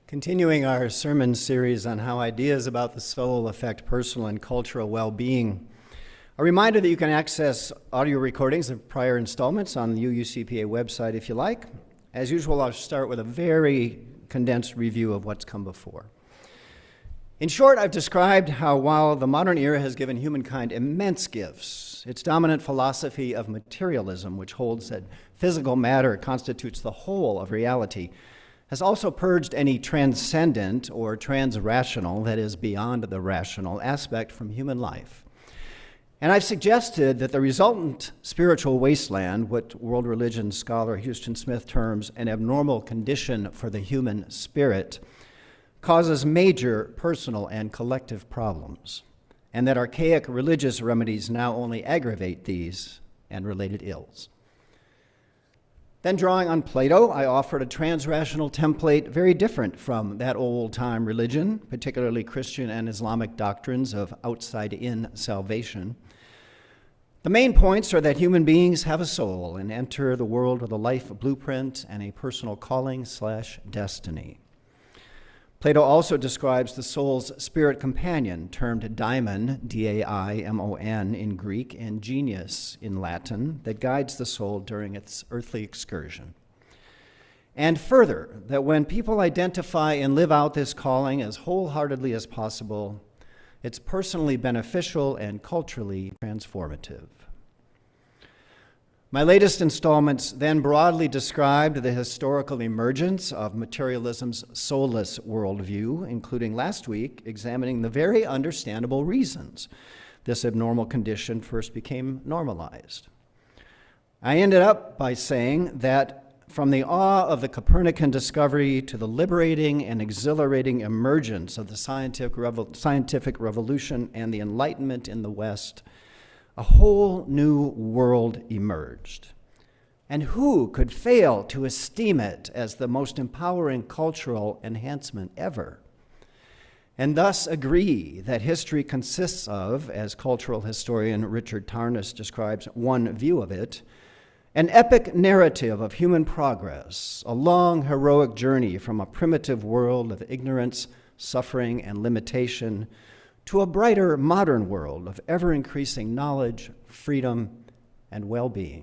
Continuing our sermon series on how ideas about the soul affect personal and cultural well-being, a reminder that you can access audio recordings of prior installments on the UUCPA website if you like. As usual, I'll start with a very condensed review of what's come before. In short, I've described how while the modern era has given humankind immense gifts, its dominant philosophy of materialism, which holds that physical matter constitutes the whole of reality, has also purged any transcendent or transrational, that is, beyond the rational aspect from human life. And I've suggested that the resultant spiritual wasteland, what world religion scholar Huston Smith terms an abnormal condition for the human spirit, causes major personal and collective problems, and that archaic religious remedies now only aggravate these and related ills. Then, drawing on Plato, I offered a transrational template very different from that old-time religion, particularly Christian and Islamic doctrines of outside-in salvation. The main points are that human beings have a soul and enter the world with a life blueprint and a personal calling/destiny. Plato also describes the soul's spirit companion, termed daimon, D-A-I-M-O-N in Greek, and genius in Latin, that guides the soul during its earthly excursion. And further, that when people identify and live out this calling as wholeheartedly as possible, it's personally beneficial and culturally transformative. My latest installments then broadly described the historical emergence of materialism's soulless worldview, including last week examining the very understandable reasons this abnormal condition first became normalized. I ended up by saying that from the awe of the Copernican discovery to the liberating and exhilarating emergence of the scientific revolution and the Enlightenment in the West, a whole new world emerged. And who could fail to esteem it as the most empowering cultural enhancement ever? And thus agree that history consists of, as cultural historian Richard Tarnas describes one view of it, an epic narrative of human progress, a long heroic journey from a primitive world of ignorance, suffering, and limitation to a brighter modern world of ever-increasing knowledge, freedom, and well-being.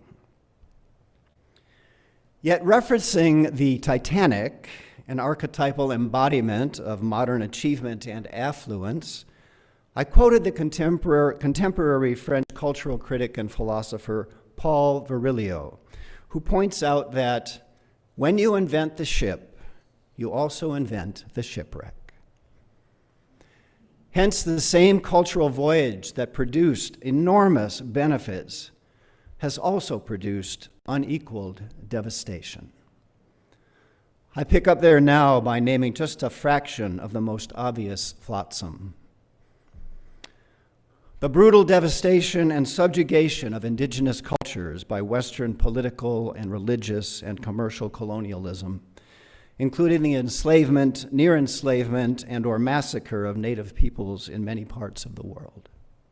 Yet referencing the Titanic, an archetypal embodiment of modern achievement and affluence, I quoted the contemporary French cultural critic and philosopher Paul Virilio, who points out that when you invent the ship, you also invent the shipwreck. Hence, the same cultural voyage that produced enormous benefits has also produced unequaled devastation. I pick up there now by naming just a fraction of the most obvious flotsam. The brutal devastation and subjugation of indigenous cultures by Western political and religious and commercial colonialism, including the enslavement, near enslavement, and or massacre of native peoples in many parts of the world.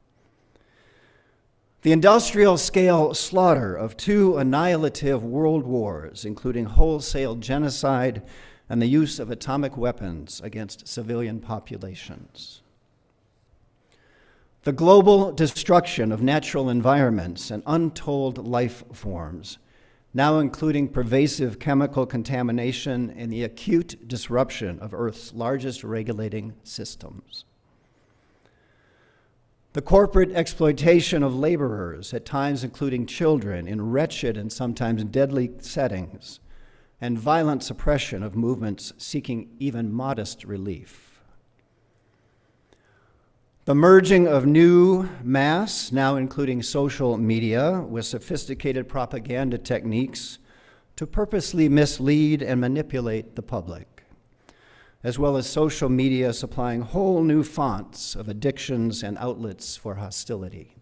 The industrial-scale slaughter of two annihilative world wars, including wholesale genocide and the use of atomic weapons against civilian populations. The global destruction of natural environments and untold life forms, now including pervasive chemical contamination and the acute disruption of Earth's largest regulating systems. The corporate exploitation of laborers, at times including children, in wretched and sometimes deadly settings, and violent suppression of movements seeking even modest relief. The merging of new mass, now including social media, with sophisticated propaganda techniques to purposely mislead and manipulate the public, as well as social media supplying whole new fonts of addictions and outlets for hostility.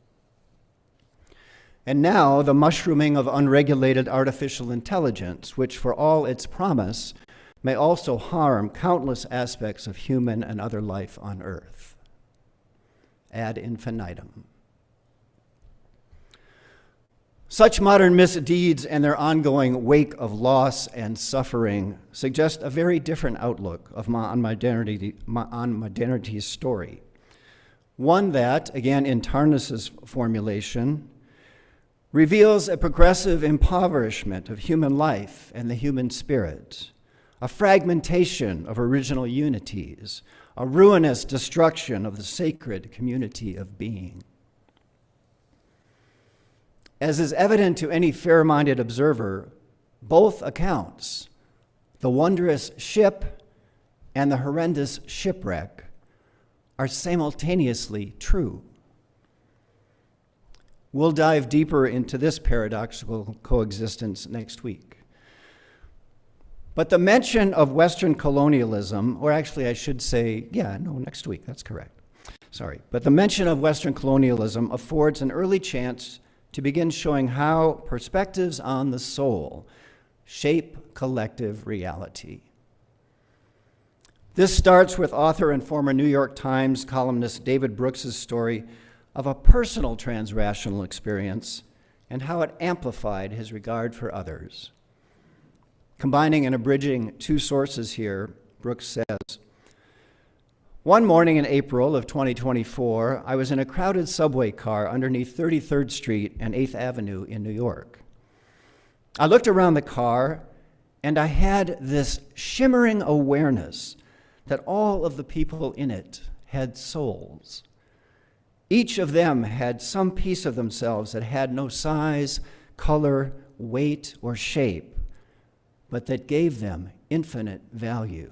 And now the mushrooming of unregulated artificial intelligence, which for all its promise, may also harm countless aspects of human and other life on Earth. Ad infinitum. Such modern misdeeds and their ongoing wake of loss and suffering suggest a very different outlook on modernity's story. One that, again in Tarnas's formulation, reveals a progressive impoverishment of human life and the human spirit, a fragmentation of original unities, a ruinous destruction of the sacred community of being. As is evident to any fair-minded observer, both accounts, the wondrous ship and the horrendous shipwreck, are simultaneously true. We'll dive deeper into this paradoxical coexistence next week. But the mention of Western colonialism, or actually I should say, next week, that's correct. Sorry. But the mention of Western colonialism affords an early chance to begin showing how perspectives on the soul shape collective reality. This starts with author and former New York Times columnist David Brooks' story of a personal transrational experience and how it amplified his regard for others. Combining and abridging two sources here, Brooks says, "One morning in April of 2024, I was in a crowded subway car underneath 33rd Street and 8th Avenue in New York. I looked around the car and I had this shimmering awareness that all of the people in it had souls. Each of them had some piece of themselves that had no size, color, weight, or shape, but that gave them infinite value.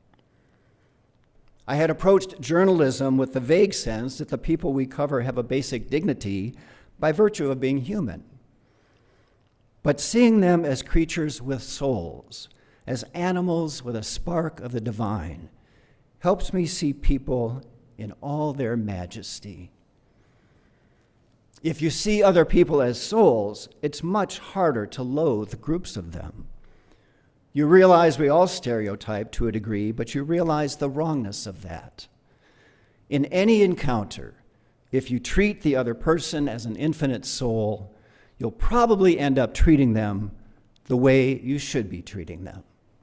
I had approached journalism with the vague sense that the people we cover have a basic dignity by virtue of being human. But seeing them as creatures with souls, as animals with a spark of the divine, helps me see people in all their majesty. If you see other people as souls, it's much harder to loathe groups of them. You realize we all stereotype to a degree, but you realize the wrongness of that. In any encounter, if you treat the other person as an infinite soul, you'll probably end up treating them the way you should be treating them."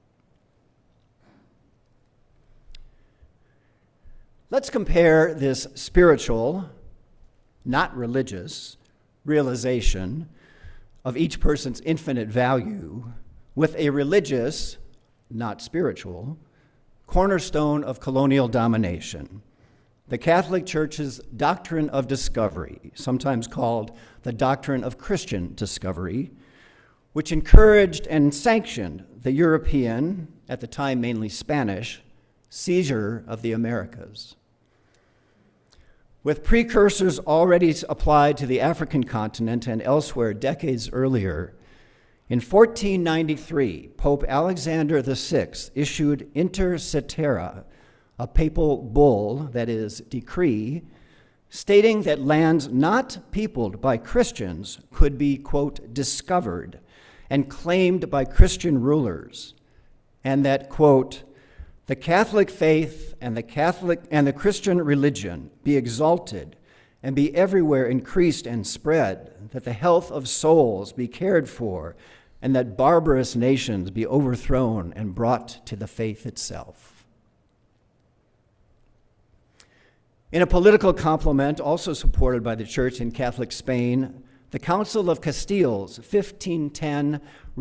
Let's compare this spiritual, not religious, realization of each person's infinite value with a religious, not spiritual, cornerstone of colonial domination, the Catholic Church's doctrine of discovery, sometimes called the doctrine of Christian discovery, which encouraged and sanctioned the European, at the time mainly Spanish, seizure of the Americas. With precursors already applied to the African continent and elsewhere decades earlier, in 1493, Pope Alexander VI issued Inter Cetera, a papal bull, that is, decree, stating that lands not peopled by Christians could be, quote, discovered and claimed by Christian rulers, and that, quote, the Catholic faith and the Christian religion be exalted and be everywhere increased and spread, that the health of souls be cared for, and that barbarous nations be overthrown and brought to the faith itself. In a political complement also supported by the Church in Catholic Spain, the Council of Castile's 1510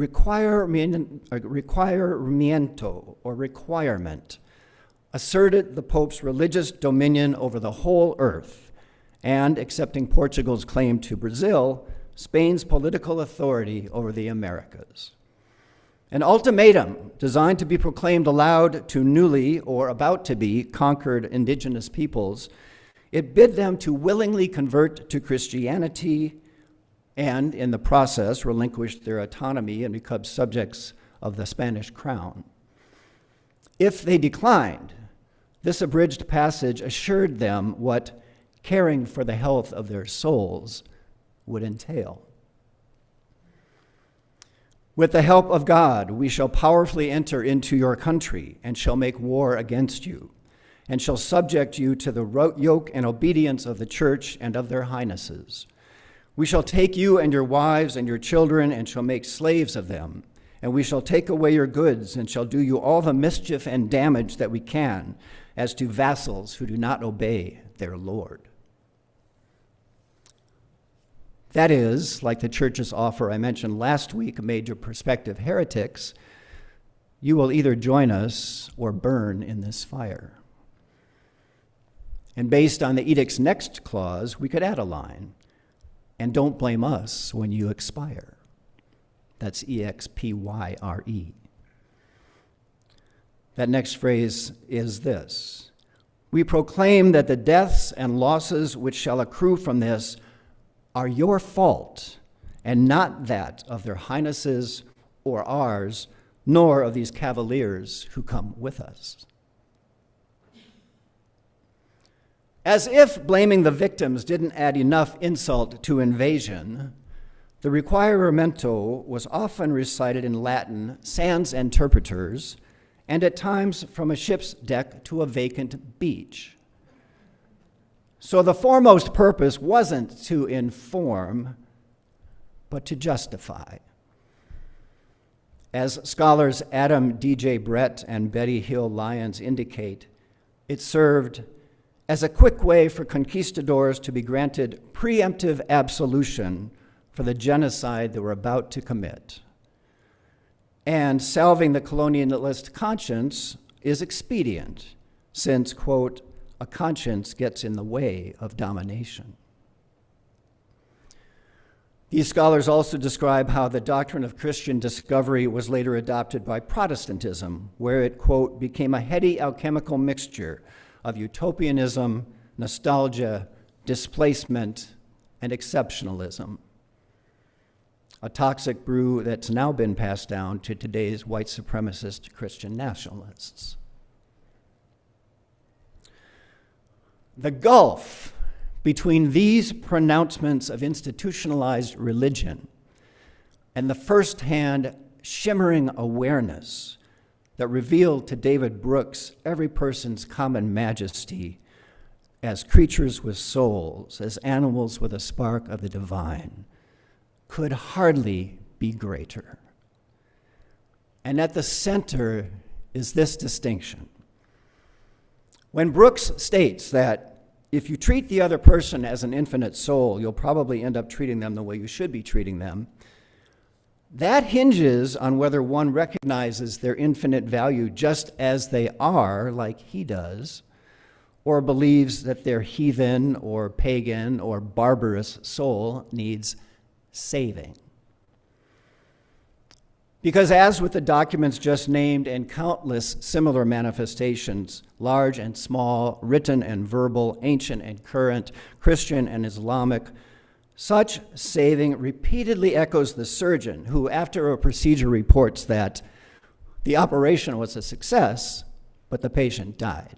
requirement asserted the Pope's religious dominion over the whole earth, and, accepting Portugal's claim to Brazil, Spain's political authority over the Americas. An ultimatum designed to be proclaimed aloud to newly or about to be conquered indigenous peoples, it bid them to willingly convert to Christianity and, in the process, relinquish their autonomy and become subjects of the Spanish crown. If they declined, this abridged passage assured them what caring for the health of their souls would entail. With the help of God, we shall powerfully enter into your country and shall make war against you, and shall subject you to the yoke and obedience of the church and of their highnesses. We shall take you and your wives and your children and shall make slaves of them. And we shall take away your goods and shall do you all the mischief and damage that we can, as to vassals who do not obey their Lord. That is, like the church's offer I mentioned last week made to prospective heretics, you will either join us or burn in this fire. And based on the edict's next clause, we could add a line, and don't blame us when you expire. That's E-X-P-Y-R-E. That next phrase is this: we proclaim that the deaths and losses which shall accrue from this are your fault, and not that of their highnesses or ours, nor of these cavaliers who come with us. As if blaming the victims didn't add enough insult to invasion, the requiremento was often recited in Latin sans interpreters, and at times from a ship's deck to a vacant beach. So the foremost purpose wasn't to inform, but to justify. As scholars Adam D.J. Brett and Betty Hill Lyons indicate, it served as a quick way for conquistadors to be granted preemptive absolution for the genocide they were about to commit. And salving the colonialist conscience is expedient, since, quote, a conscience gets in the way of domination. These scholars also describe how the doctrine of Christian discovery was later adopted by Protestantism, where it, quote, became a heady alchemical mixture of utopianism, nostalgia, displacement, and exceptionalism. A toxic brew that's now been passed down to today's white supremacist Christian nationalists. The gulf between these pronouncements of institutionalized religion and the first-hand shimmering awareness that revealed to David Brooks every person's common majesty as creatures with souls, as animals with a spark of the divine, could hardly be greater. And at the center is this distinction. When Brooks states that if you treat the other person as an infinite soul, you'll probably end up treating them the way you should be treating them, that hinges on whether one recognizes their infinite value just as they are, like he does, or believes that their heathen or pagan or barbarous soul needs saving. Because as with the documents just named and countless similar manifestations, large and small, written and verbal, ancient and current, Christian and Islamic, such saving repeatedly echoes the surgeon who, after a procedure, reports that the operation was a success, but the patient died.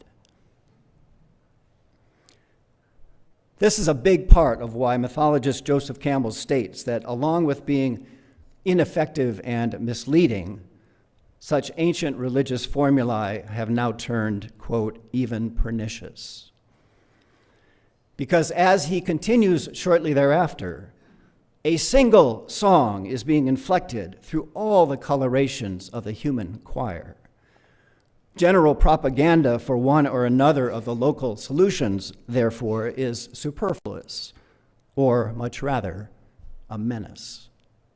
This is a big part of why mythologist Joseph Campbell states that along with being ineffective and misleading, such ancient religious formulae have now turned, quote, even pernicious. Because as he continues shortly thereafter, a single song is being inflected through all the colorations of the human choir. General propaganda for one or another of the local solutions, therefore, is superfluous, or much rather, a menace.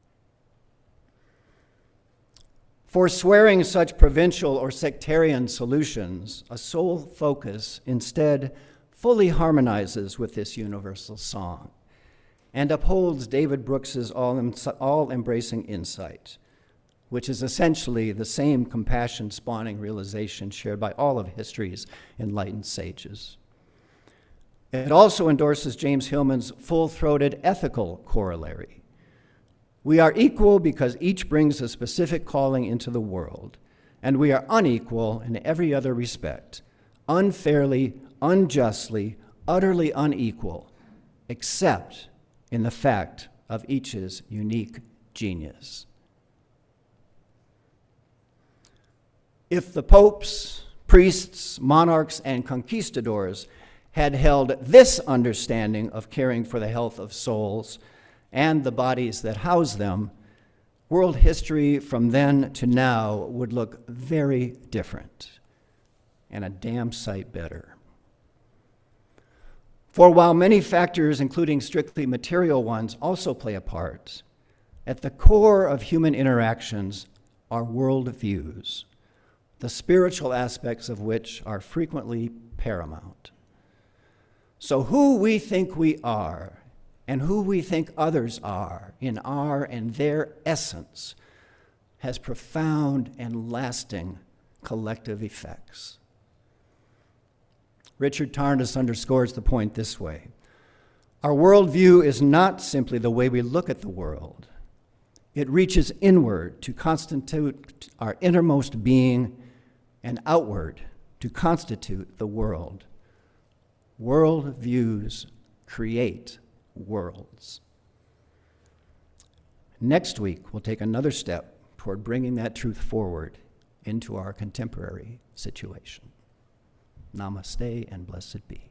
Forswearing such provincial or sectarian solutions, a sole focus instead fully harmonizes with this universal song and upholds David Brooks's all-embracing insight, which is essentially the same compassion-spawning realization shared by all of history's enlightened sages. It also endorses James Hillman's full-throated ethical corollary. We are equal because each brings a specific calling into the world, and we are unequal in every other respect, unfairly, unjustly, utterly unequal, except in the fact of each's unique genius. If the popes, priests, monarchs, and conquistadors had held this understanding of caring for the health of souls, and the bodies that house them, world history from then to now would look very different and a damn sight better. For while many factors, including strictly material ones, also play a part, at the core of human interactions are worldviews, the spiritual aspects of which are frequently paramount. So who we think we are and who we think others are in our and their essence has profound and lasting collective effects. Richard Tarnas underscores the point this way. Our worldview is not simply the way we look at the world. It reaches inward to constitute our innermost being and outward to constitute the world. Worldviews create worlds. Next week, we'll take another step toward bringing that truth forward into our contemporary situation. Namaste and blessed be.